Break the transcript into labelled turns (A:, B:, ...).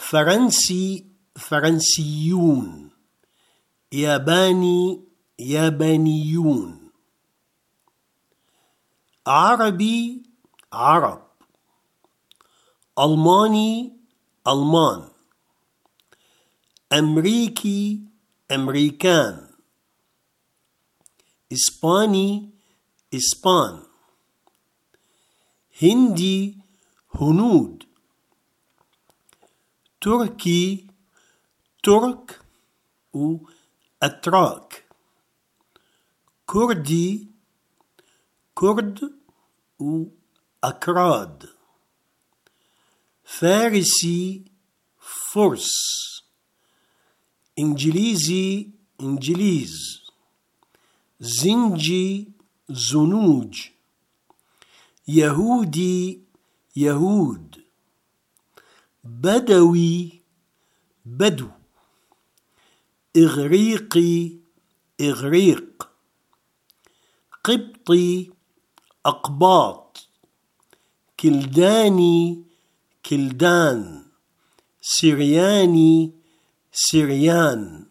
A: فرنسي فرنسيون، ياباني يابانيون، عربي عرب، ألماني ألمان، أمريكي أمريكان، إسباني إسبان، هندي هنود، تركي ترك وأتراك، كردي كرد وأكراد، فارسي فرس، إنجليزي إنجليز، زنجي زنوج، يهودي يهود، بدوي بدو، إغريقي إغريق، قبطي أقباط، كلداني كلدان، سرياني سريان،